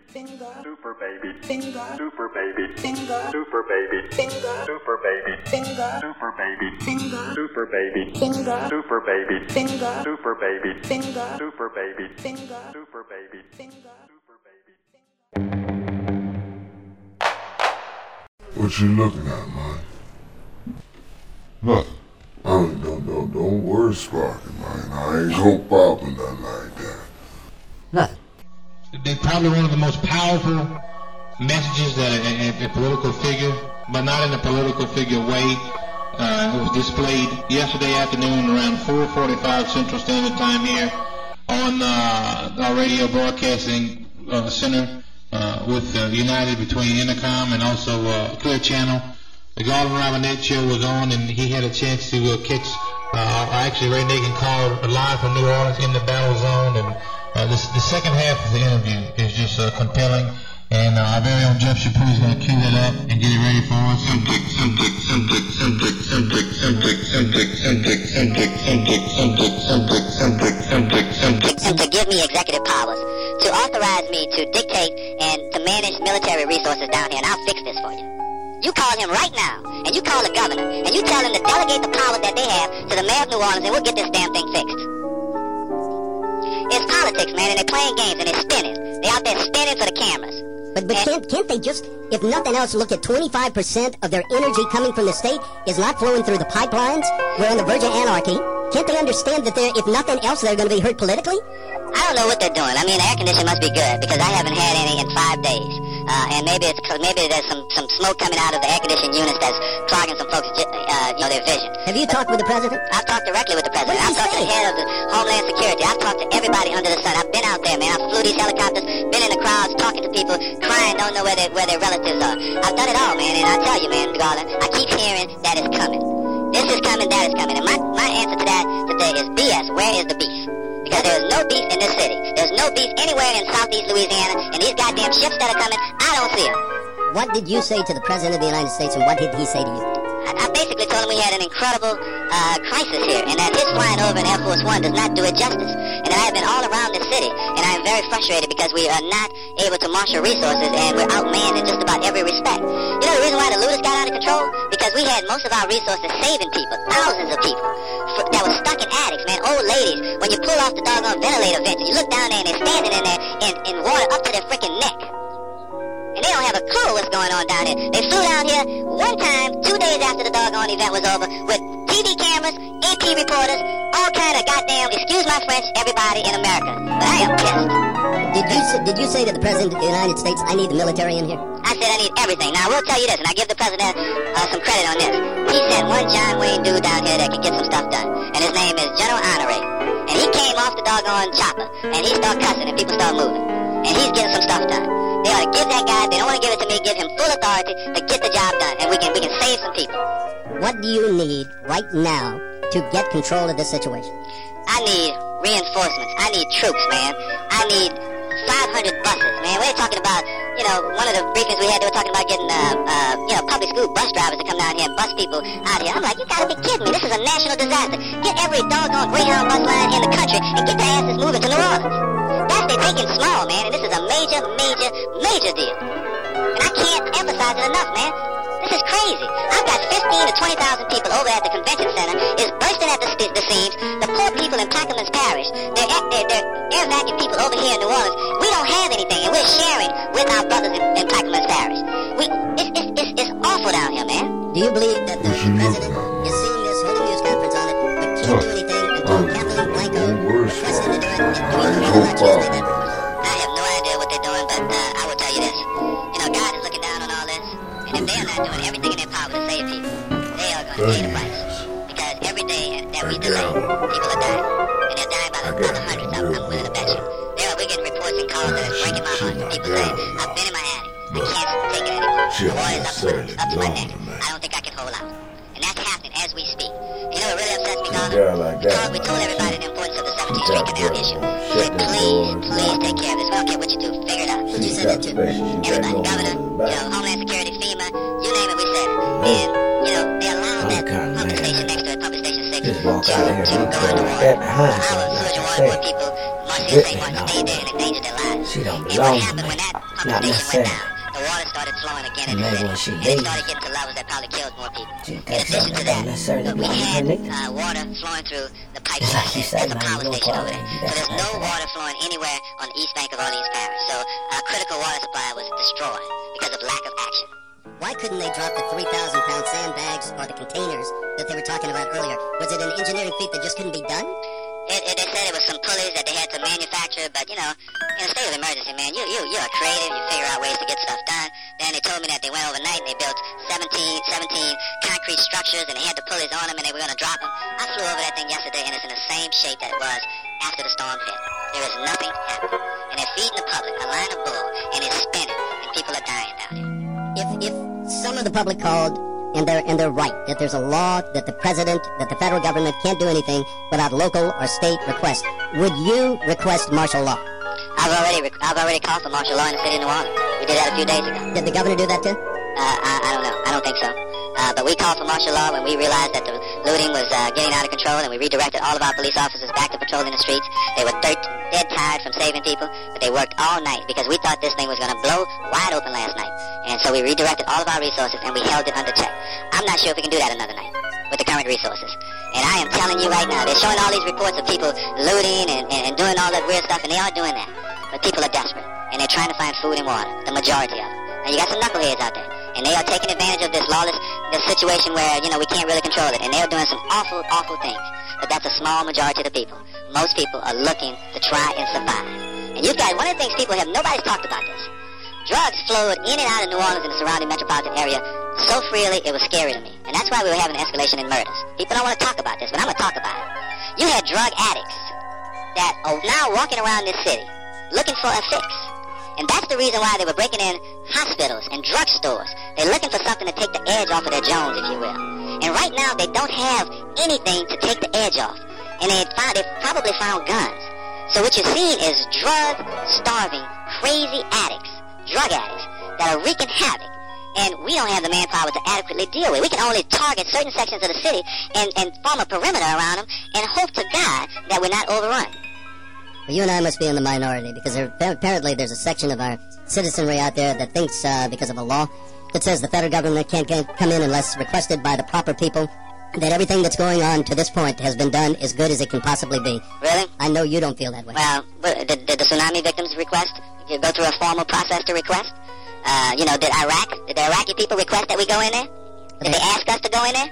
finger, super baby, finger, super baby, finger, super baby, finger, super baby, finger, super baby, finger, super baby, finger, super baby, finger, super baby, finger, super baby, finger, super baby, finger. super baby. What you looking at, man? Look, don't worry, Sparky, man. I ain't go popping nothing like that. Look. They're probably one of the most powerful messages that a political figure, but not in a political figure way. It was displayed yesterday afternoon around 4:45 Central Standard Time here on our radio broadcasting center with United between Intercom and also Clear Channel. The Garland Robinette show was on, and he had a chance to catch, actually Ray Nagin called live from New Orleans in the battle zone, and the second half of the interview is just compelling, and our very own Jeff Chapoux is going to cue that up and get it ready for us. To give me executive powers, to authorize me to dictate and to manage military resources down here, and I'll fix this for you. You call him right now, and you call the governor, and you tell him to delegate the powers that they have to the mayor of New Orleans, and we'll get this damn thing fixed. It's politics, man, and they're playing games, and they're spinning. They're out there spinning for the cameras. But can't they just, if nothing else, look at 25% of their energy coming from the state is not flowing through the pipelines? We're on the verge of anarchy. Can't they understand that if nothing else, they're going to be hurt politically? I don't know what they're doing. I mean, the air conditioning must be good, because I haven't had any in 5 days. And maybe there's some smoke coming out of the air conditioning units that's clogging some folks' their vision. Have you talked with the president? I've talked directly with the president. I've talked to the head of the Homeland Security. I've talked to everybody under the sun. I've been out there, man. I've flew these helicopters, been in the crowds, talking to people, crying, don't know where their relatives are. I've done it all, man, and I tell you, man, Garland, I keep hearing that it's coming. This is coming, that is coming. And my answer to that today is BS. Where is the beef? Because there's no beef in this city. There's no beef anywhere in southeast Louisiana, and these goddamn ships that are coming, I don't see them. What did you say to the President of the United States, and what did he say to you? I basically told him we had an incredible crisis here, and that his flying over in Air Force One does not do it justice. And that I have been all around this city, and I am very frustrated because we are not able to marshal resources, and we're outmanned in just about every respect. You know the reason why the looters got out of control? Because we had most of our resources saving people, thousands of people, that were stuck in attics, man, old ladies. When you pull off the doggone ventilator vents, you look down there and they're standing in there in water up to their freaking neck. And they don't have a clue what's going on down here. They flew down here one time, 2 days after the doggone event was over, with TV cameras, AP reporters, all kind of goddamn, excuse my French, everybody in America. But I am pissed. Did you say to the President of the United States, I need the military in here? I said I need everything. Now, I will tell you this, and I give the President some credit on this. He sent one John Wayne dude down here that could get some stuff done. And his name is General Honoré. And he came off the doggone chopper, and he started cussing, and people started moving. And he's getting some stuff done. They ought to give that guy, they don't want to give it to me, give him full authority to get the job done, and we can save some people. What do you need right now to get control of this situation? I need reinforcements. I need troops, man. I need 500 buses, man. We're talking about, one of the briefings we had, they were talking about getting, public school bus drivers to come down here and bus people out here. I'm like, you gotta be kidding me. This is a national disaster. Get every doggone Greyhound bus line in the country and get their asses moving to New Orleans. They're thinking small, man, and this is a major, major, major deal. And I can't emphasize it enough, man. This is crazy. I've got 15 to 20,000 people over at the convention center. It's bursting at the seams. The poor people in Plaquemines Parish, they're air vacuum people over here in New Orleans. We don't have anything, and we're sharing with our brothers in Plaquemines Parish. It's awful down here, man. Do you believe that the President is seeing this, holding news conference on it, but can't do anything until Kathleen Blanco requests him to do it? I have no idea what they're doing, but I will tell you this. God is looking down on all this, and if they are not doing everything in their power to save people, they are going to pay the price. Because every day that we delay, people are dying, and they're dying by the hundreds. I'm willing to bet you. We're getting reports and calls that are breaking my heart. People saying, I've been in my attic. I can't take it anymore. The water is up to my neck. I don't think I can hold out. And that's happening as we speak. You know what really upsets me, Garland? Because we told everybody the importance of the 17th Street Canal issue. We said, please take care of this. We don't care what you do. Figure it out. Who'd you say that to? Everybody. Governor, Homeland Security, FEMA, you name it, we said it. And, they allowed that pump station next to it, pump station 6, to go underwater. Our Sewage and Water Board people, Marcia St. Martin, stayed there and endangered their lives. She don't And what belong to happened me. when that Not pump station went necessarily. down? The water started flowing again in And the maybe city. when she And it leaves, started getting to levels that probably killed more people. she In does addition to something that, that necessarily we belongs to her had neither. water flowing through the pipe It's like you station. said, There's a man, power you don't station call over it. there. You So got there's to no have that. water flowing anywhere on the east bank of Orleans Parish. So critical water supply was destroyed because of lack of action. Why couldn't they drop the 3,000-pound sandbags or the containers that they were talking about earlier? Was it an engineering feat that just couldn't be done? They said it was some pulleys that they had to manufacture, but in a state of emergency, man, you're creative, you figure out ways to get stuff done. Then they told me that they went overnight and they built 17 concrete structures and they had the pulleys on them and they were going to drop them. I flew over that thing yesterday and it's in the same shape that it was after the storm hit. There is nothing happening. And they're feeding the public a line of bull and it's spinning and people are dying down here. If some of the public called and they're right that there's a law that the president, that the federal government can't do anything without local or state request, would you request martial law? I've already called for martial law in the city of New Orleans. We did that a few days ago. Did the governor do that too? I don't know. I don't think so. But we called for martial law when we realized that the looting was getting out of control, and we redirected all of our police officers back to patrolling the streets. They were dead tired from saving people, but they worked all night because we thought this thing was going to blow wide open last night. And so we redirected all of our resources, and we held it under check. I'm not sure if we can do that another night with the current resources. And I am telling you right now, they're showing all these reports of people looting and doing all that weird stuff, and they are doing that. But people are desperate, and they're trying to find food and water, the majority of them. Now, you got some knuckleheads out there, and they are taking advantage of this this situation where, we can't really control it, and they are doing some awful, awful things. But that's a small majority of the people. Most people are looking to try and survive. And you guys, one of the things nobody's talked about this. Drugs flowed in and out of New Orleans and the surrounding metropolitan area so freely, it was scary to me. And that's why we were having an escalation in murders. People don't want to talk about this, but I'm going to talk about it. You had drug addicts that are now walking around this city looking for a fix. And that's the reason why they were breaking in hospitals and drugstores. They're looking for something to take the edge off of their Jones, if you will. And right now, they don't have anything to take the edge off. And they've probably found guns. So what you're seeing is drug-starving, crazy addicts, drug addicts, that are wreaking havoc. And we don't have the manpower to adequately deal with it. We can only target certain sections of the city and form a perimeter around them and hope to God that we're not overrun. Well, you and I must be in the minority because apparently there's a section of our citizenry out there that thinks, because of a law that says the federal government can't come in unless requested by the proper people, that everything that's going on to this point has been done as good as it can possibly be. Really? I know you don't feel that way. Well, did the tsunami victims request? Did you go through a formal process to request? Did the Iraqi people request that we go in there? Did they ask us to go in there?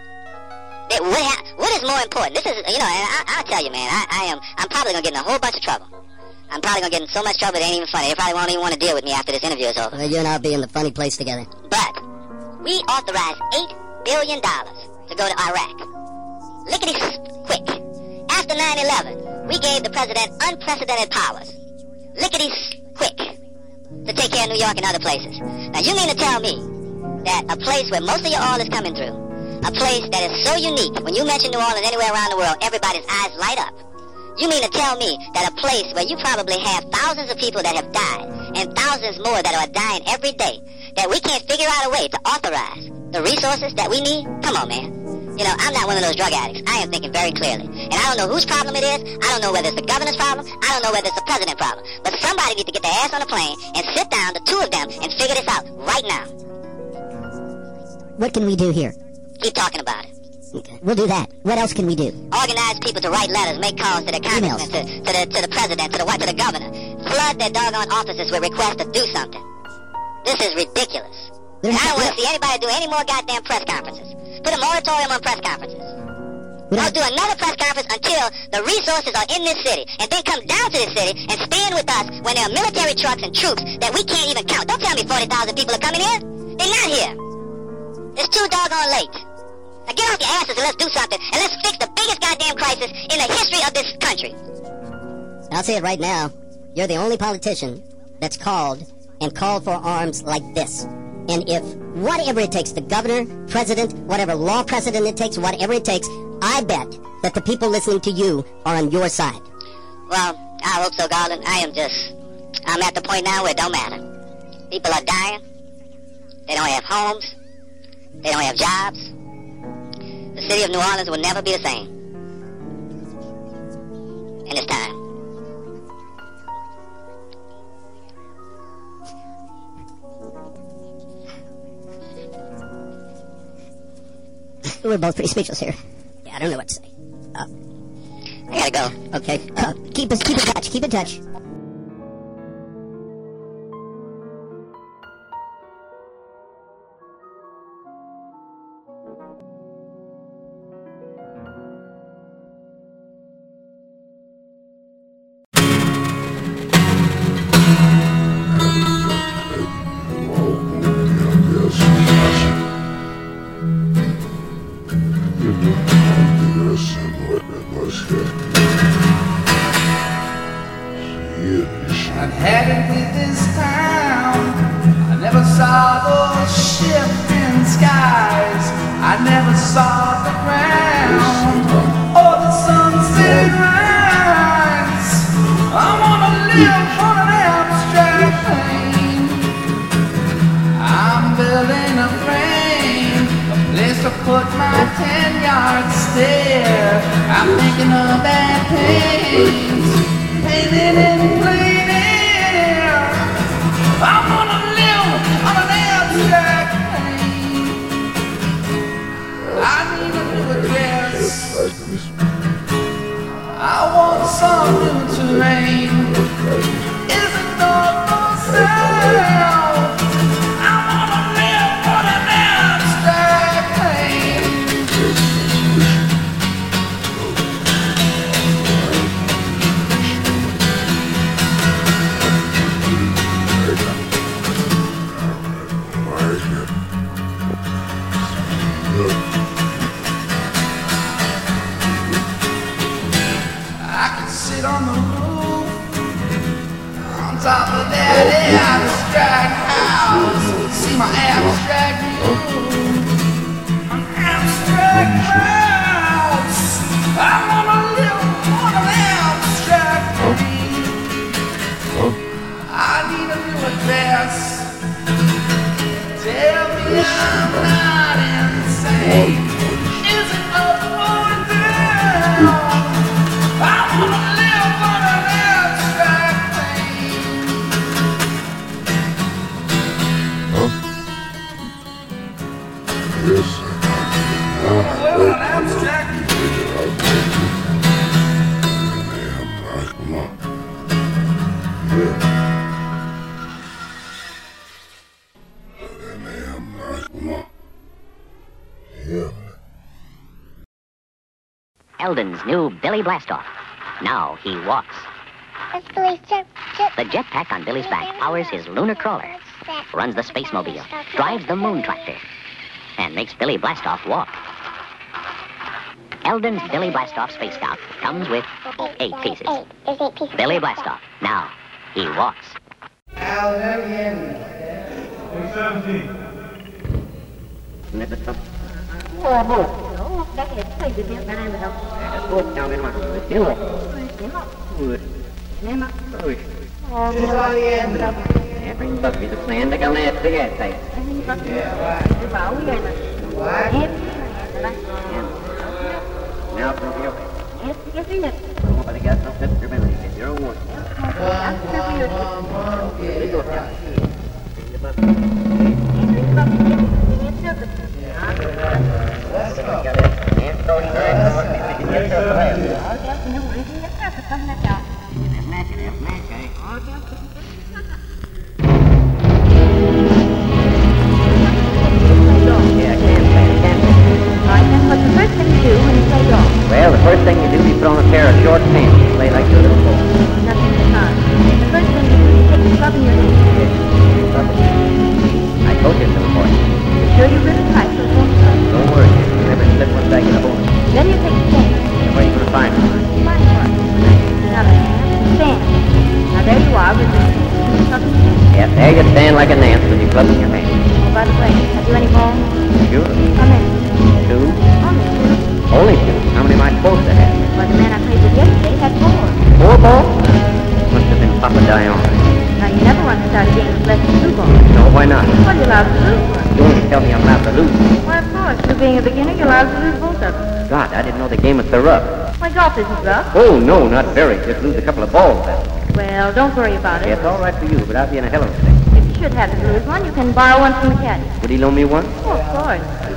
What is more important? This is, and I'll tell you, man, I'm probably going to get in a whole bunch of trouble. I'm probably going to get in so much trouble it ain't even funny. They probably won't even want to deal with me after this interview is over. Well, you and I'll be in the funny place together. But we authorized $8 billion to go to Iraq. Lickety-quick. After 9/11, we gave the president unprecedented powers. Lickety-quick. To take care of New York and other places. Now, you mean to tell me that a place where most of your oil is coming through, a place that is so unique, when you mention New Orleans anywhere around the world, everybody's eyes light up. You mean to tell me that a place where you probably have thousands of people that have died and thousands more that are dying every day, that we can't figure out a way to authorize the resources that we need? Come on, man. I'm not one of those drug addicts. I am thinking very clearly. And I don't know whose problem it is. I don't know whether it's the governor's problem. I don't know whether it's the president's problem. But somebody needs to get their ass on a plane and sit down, the two of them, and figure this out right now. What can we do here? Keep talking about it. Okay. We'll do that. What else can we do? Organize people to write letters, make calls to the congressman, to the president, to the governor. Flood their doggone offices with requests to do something. This is ridiculous. And I don't want to see anybody do any more goddamn press conferences. Put a moratorium on press conferences. Don't do another press conference until the resources are in this city. And then come down to this city and stand with us when there are military trucks and troops that we can't even count. Don't tell me 40,000 people are coming here. They're not here. It's too doggone late. Now get off your asses and let's do something. And let's fix the biggest goddamn crisis in the history of this country. I'll say it right now. You're the only politician that's called for arms like this. And if whatever it takes, the governor, president, whatever law precedent it takes, whatever it takes, I bet that the people listening to you are on your side. Well, I hope so, Garland. I'm at the point now where it don't matter. People are dying. They don't have homes. They don't have jobs. The city of New Orleans will never be the same. In this time. we're both pretty speechless here. Yeah, I don't know what to say. I gotta go. Okay. Keep in touch. Keep in touch. I'm headed with this town. I never saw those shifting skies. I never saw the ground or the sunset rise. I wanna live on an abstract plane. I'm building a frame, a place to put my 10-yard stare. I'm thinking of bad pains, painted in plain air. I wanna live on an abstract plane. I need a new address. I want some new terrain. Is it north or south? I wanna live on an abstract plane. I can sit on the roof, on top of that abstract house, see my abstract view, an abstract house. I wanna live on an abstract plane. I need a new address. Tell me I'm not insane. Is it up or down? I wanna live on an abstract plane. Yes. Live on an abstract Come on. Yeah. Come on. Yeah. Eldon's new Billy Blastoff. Now he walks. That's Billy's jet. The jetpack on Billy's back powers his lunar crawler, runs the space mobile, drives the moon tractor, and makes Billy Blastoff walk. Eldon's Billy Blastoff Space Scout comes with 8 pieces. There's 8 pieces. Billy Blastoff. Now he walks. Well, the first thing you do, you put on a pair of short pants and play like your little boy. Nothing to fun. The first thing you do is take the club in your hand. I told you, little boy. You're sure you grip it tight so it won't slip. Don't worry, you never slip once I get a hold of it. Then you take the chain. Where are you going to find it? My work. Now the hand, stand. Now there you are with the club in your hand. Yes, there you stand like a nance with your club in your hand. Oh, by the way, have you any balls? Sure. How many? 2. Only 2. Only 2. How many am I supposed to have? Well, the man I played with yesterday had 4. 4 balls? Must have been Papa Dion. Now, you never want to start a game with less than 2 balls. No, why not? Well, you're allowed to lose one. You only tell me I'm allowed to lose. Why, of course. You being a beginner, you're allowed to lose both of them. God, I didn't know the game was so rough. Why, golf isn't rough. Oh, no, not very. Just lose a couple of balls, that's all. Well, don't worry about it. It's all right for you, but I'll be in a hell of a state. If you should have to lose one, you can borrow one from the caddy. Would he loan me one? Oh, of course.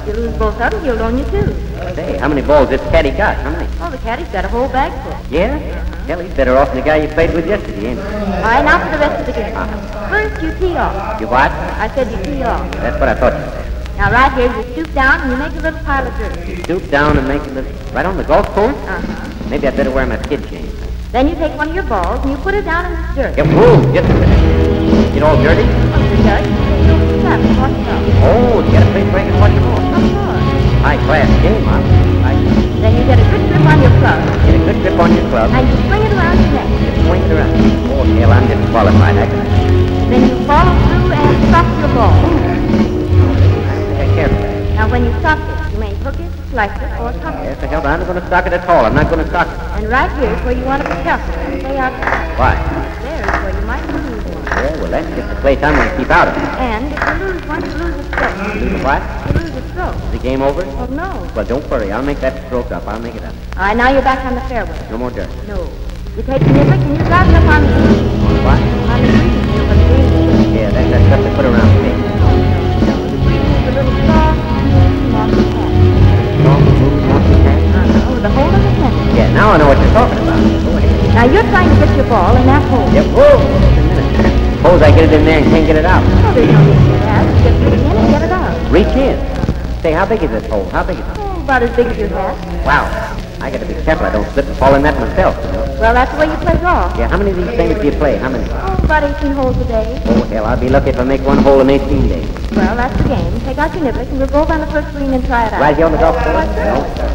If you lose both of them, he'll loan you two. Say, how many balls this caddy got? How many? Oh, the caddy's got a whole bag full. Yeah? Hell, he's better off than the guy you played with yesterday, ain't he? All right, now for the rest of the game. First, you tee off. You what? I said you tee off. That's what I thought you said. Now, right here, you stoop down and you make a little pile of dirt. You stoop down and make a little... Right on the golf course? Uh-huh. Maybe I'd better wear my skid chain. Then you take one of your balls and you put it down in this dirt. Yeah, whoa, just a minute. Get all dirty? Once you're done, you take it over the top and wash it off. Oh, you got a place where I can wash them off. Of course. High-class game, huh? Then you get a good grip on your club Get a good grip on your club. and you swing it around your neck. Just swing it around. Oh, hell, I'm disqualified. I can... Then you follow through and stop your ball. I think I care for that. Now, when you stop it, you may hook it, slice it, or tuck it. Yes, the hell, I'm not going to stock it at all. I'm not going to stock it. And right here is where you want to be careful and stay outside. Why? There is where you might lose one. Yeah, well, that's just the place I'm going to keep out of. And if you lose one, you lose a stroke. You lose a what? You lose a stroke. Is the game over? Oh, no. Well, don't worry. I'll make that stroke up. I'll make it up. All right, now you're back on the fairway. No more dirt. No. You take the nibblick and you drive it up on the green. On what? On the green field where the green is. Yeah, that's that stuff they put around the table. No, the green is a little soft, mossy patch. Soft, smooth, mossy patch? With a hole in the center. Yeah, now I know what you're talking about. Go ahead. Now you're trying to get your ball in that hole. Yep, whoa! Just a minute. Suppose I get it in there and can't get it out. Oh, there's no need for that. Just reach in and get it out. Reach in. Say, how big is this hole? How big is it? Oh, about as big as your hat. Wow. I got to be careful I don't slip and fall in that myself. You know? Well, that's the way you play golf. Yeah, how many of these things do you play? How many? Oh, about 18 holes a day. Oh, hell, I'll be lucky if I make one hole in 18 days. Well, that's the game. Take out your nibblick and we'll go over on the first green and try it out. Right here on the golf course? Why, sure. No, sir.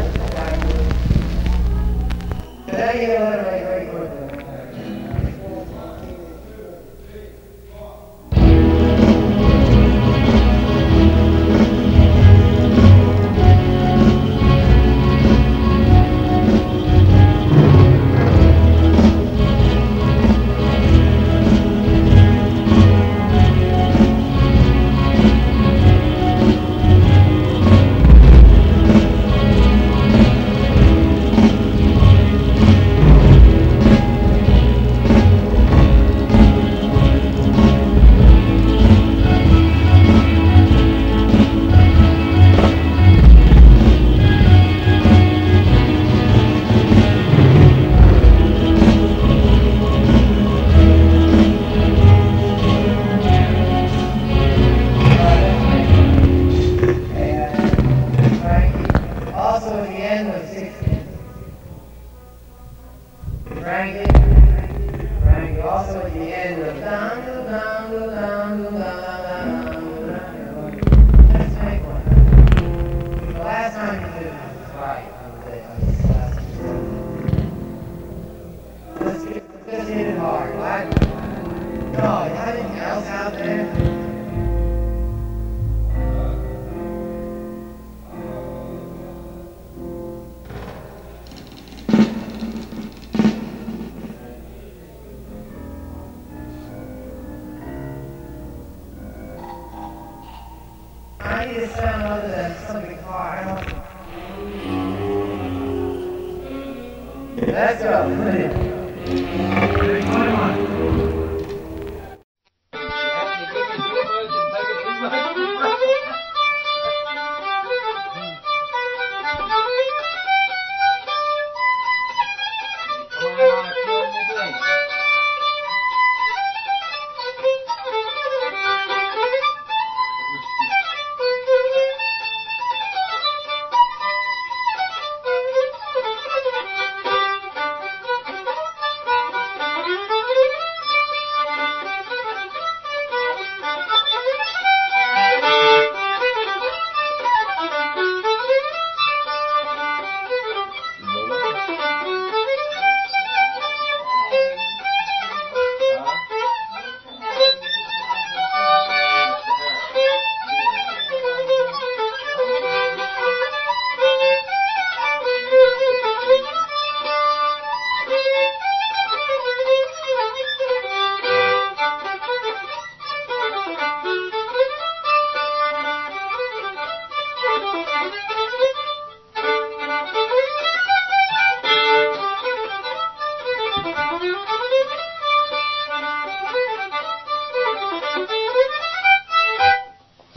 Let's go.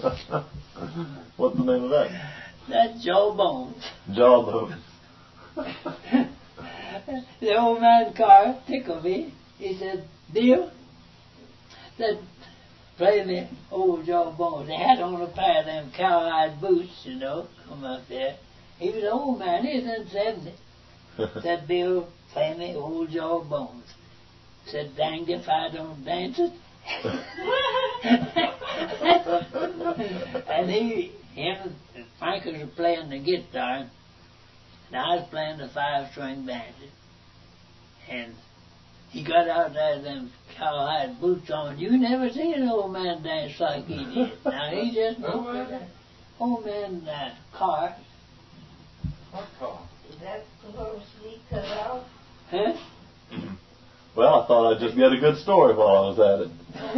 What's the name of that? That's Jawbones. Jawbones. The old man Carr tickled me. He said, Bill, said, play me old Jawbones. They had on a pair of them cowhide boots, you know, come up there. He was an old man, he was in 70. Said, Bill, play me old Jawbones. Said, danged if I don't dance it. And him and Frankers were playing the guitar, and I was playing the 5-string banjo. And he got out there with them cowhide boots on. You never see an old man dance like he did. Now he just looked at that old man Carr. What car? Is that closely cut off? Huh? Well, I thought I'd just get a good story while I was at it.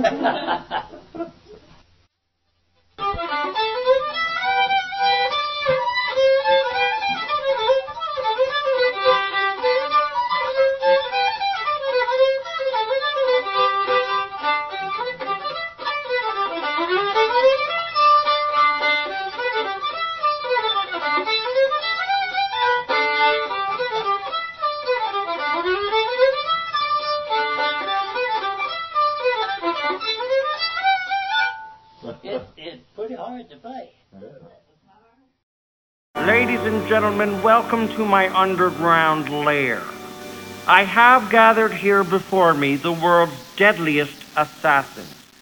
It's pretty hard to play. Ladies and gentlemen, welcome to my underground lair. I have gathered here before me the world's deadliest assassin.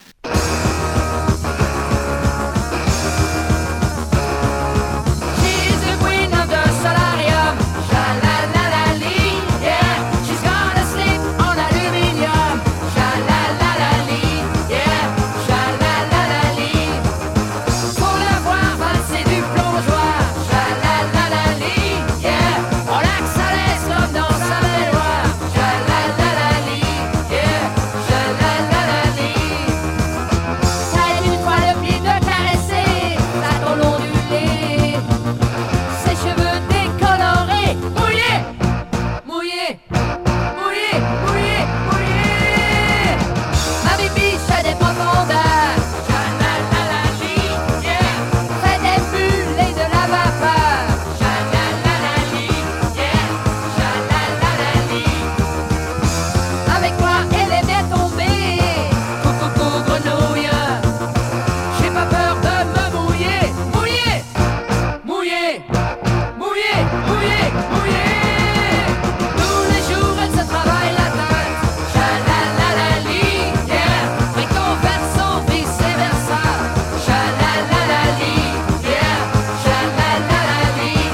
She's the queen of the solarium. Sha-la-la-la-lee, yeah. She's gonna sleep on aluminium. Sha-la-la-la-lee, yeah. Sha-la-la-la-lee. Pour la voir valser du plongeoir. Sha-la-la-la-lee, yeah. On l'axe à l'aise comme dans sa baignoire. Sha-la-la-la-lee, yeah. Sha-la-la-la-lee. Ça aide une fois le pli de caresser sa tôle ondulée. Ses cheveux décolorés, mouillés, mouillés, mouillés, mouillés, mouillés. Ma bibiche des profondeurs, sha-la-la-la-lee, yeah. Fait des bulles et de la vapeur, sha-la-la-la-lee, yeah. Sha-la-la-la-lee. Avec moi, elle est bien tombée, coucou grenouille. J'ai pas peur de me mouiller, mouiller, mouiller, mouiller, mouiller, mouiller. Tous les jours elle se travaille la tête. Sha-la-la-la-lee, yeah. Recto verso, vice versa. Sha-la-la-la-lee, yeah. Sha-la-la-la-lee.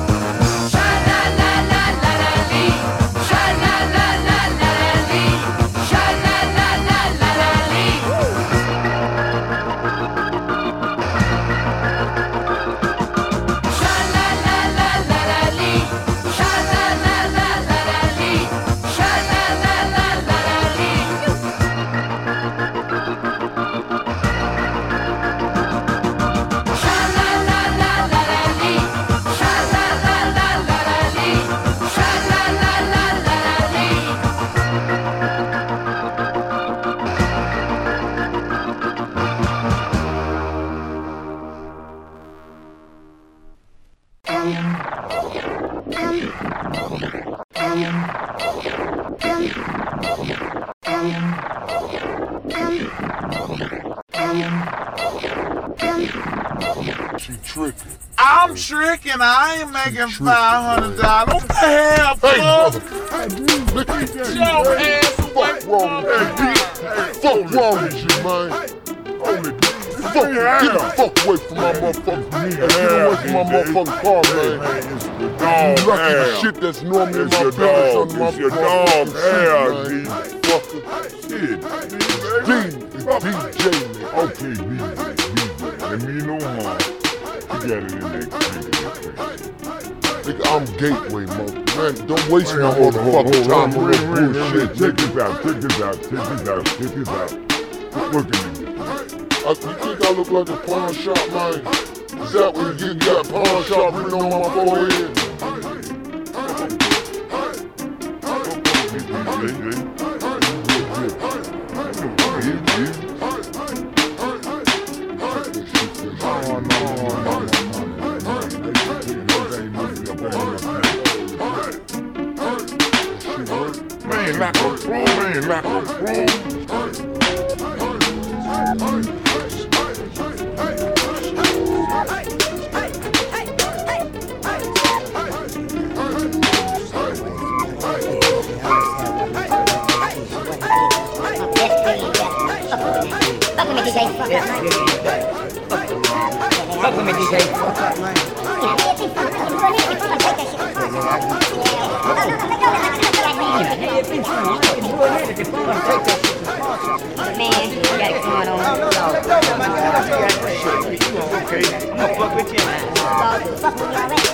Sha-la-la-la-la-la-lee. Sha-la-la-la-la-la-lee. Sha-la-la-la-la-la-lee. Sha-la-la-la-la-la-lee. Sha-la-la-la-la-la-lee. Sha-la-la-la-la-la-lee. Sha-la-la-la-la-la-lee. Sha-la-la-la-la-la-lee. Sha-la-la-la-la-la-lee. She tricking. I'm tricking. I ain't making $500. What the hell, Hey, fuck? mother. Get your ass away Fuck wrong from with me. you? Fuck wrong with you, man? Fuck, get the fuck away from my motherfucking knee. Get away from my motherfucking car, man. You lucky the shit that's normally in my pants under my motherfucking seat, man. Fucker. Shit. DJ, man. Okay, let me know more. You got it in that crate. Nigga, I'm Gateway, mother. Man, don't waste my motherfucking time on that bullshit. Check this out, check this out, check this out, check this out. Look at me. You think I look like a pawn shop, man? Is that what you got pawn shop written on my forehead? Fuck with me, DJ. Man, you got it going on. Okay, I'm gonna fuck with you. Fuck with me already.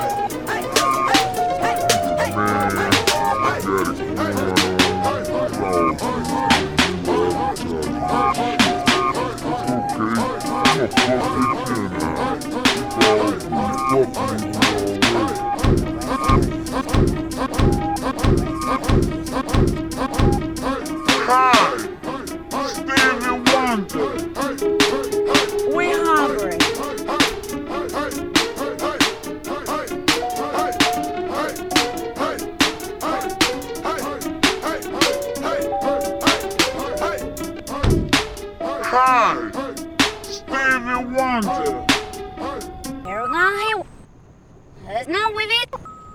Hi, Stevie Wonder. We're hungry. Hi, Stevie Wonder. There's no with it.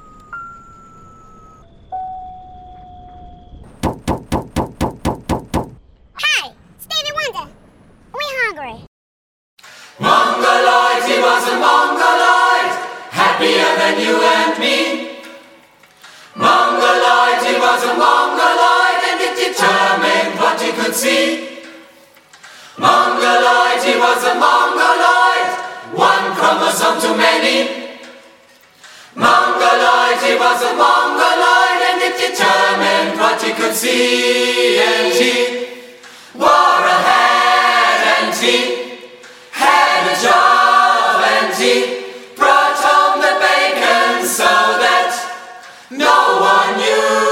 Hi, Stevie Wonder. We're hungry. Mongoloid, he was a Mongoloid, happier than you and me. Mongoloid, he was a Mongoloid, and it determined what he could see. Mongoloid, he was a Mongoloid, one chromosome too many. Mongoloid, he was a Mongoloid, and it determined what he could see. And he wore a hat, and he had a job, and he brought home the bacon so that no one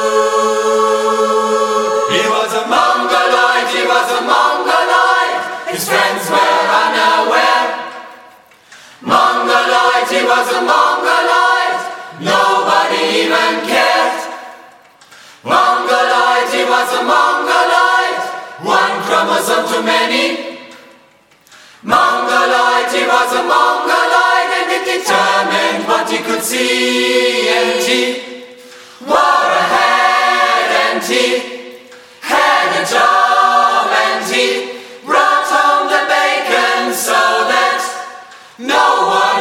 knew. He was a Mongoloid, he was a Mongoloid, his friends were unaware. Mongoloid, he was a Mongoloid, nobody even cared. Mongoloid, he was a Mongoloid, one chromosome too many. Mongoloid, he was a Mongoloid, and it determined what he could see. And he wore a hat, and he had a job, and he brought home the bacon so that no one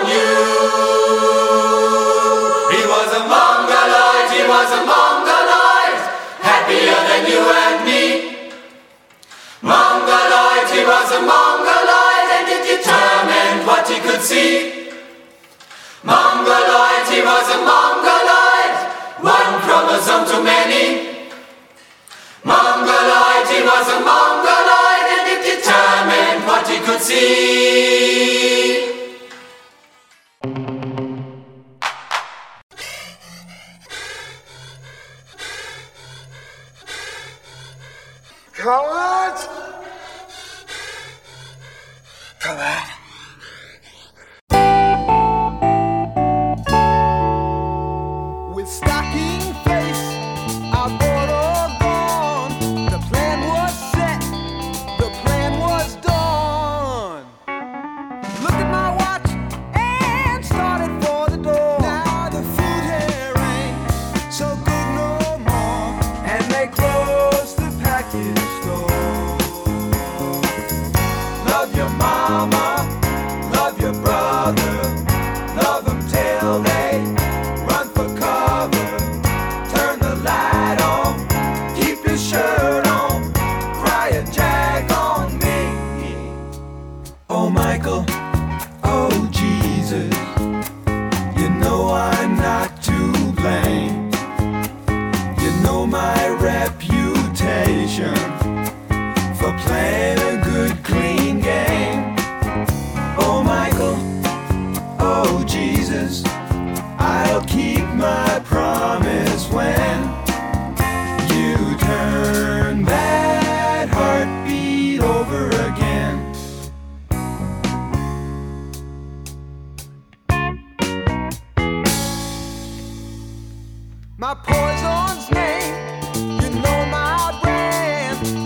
knew. He was a Mongoloid, he was a Mongoloid, happier than you and me. Mongoloid, he was a Mongoloid, and it determined what he could see. Mongoloid, he was a Mongoloid, one chromosome too many. Mongoloid, he was a Mongoloid, and it determined what he could see. Come on! Come on. With stocking face, I bought all gone. The plan was set, the plan was done. Look at my watch and started for the door. Now the food here ain't so good no more, and they closed the package store. Love your mama, love your brother, love them till they run for cover. Turn the light on, keep your shirt on, cry a jag on me. Oh Michael, oh Jesus, you know I'm not to blame. You know my reputation for playing a good clean game. Oh Michael, oh Jesus, I'll keep my promise when you turn that heartbeat over again. My poison's name, you know my brand.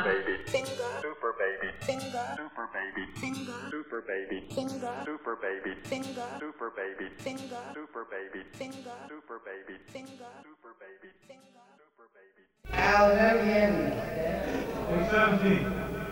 baby, super baby, super baby, super baby, super baby, super baby, super baby, super baby, super baby, super baby. Al again. 17.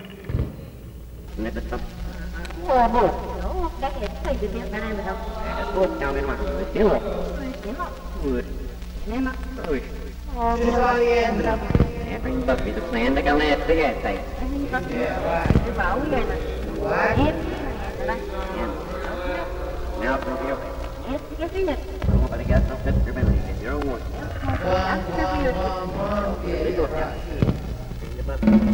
Ủa bố, đã hết thầy từ việc này rồi đâu? Ủa, chào bên ngoài, tiếng rồi. Tiếng rồi. Ui. Ném á. Ui. Again. Everything but be the plan to come at the gas tank. Cứ bảo vậy mà. Hết. Now from here. Hết cái gì nhỉ? Nobody got no fit for belly. You're a one. That's the weird. They go down.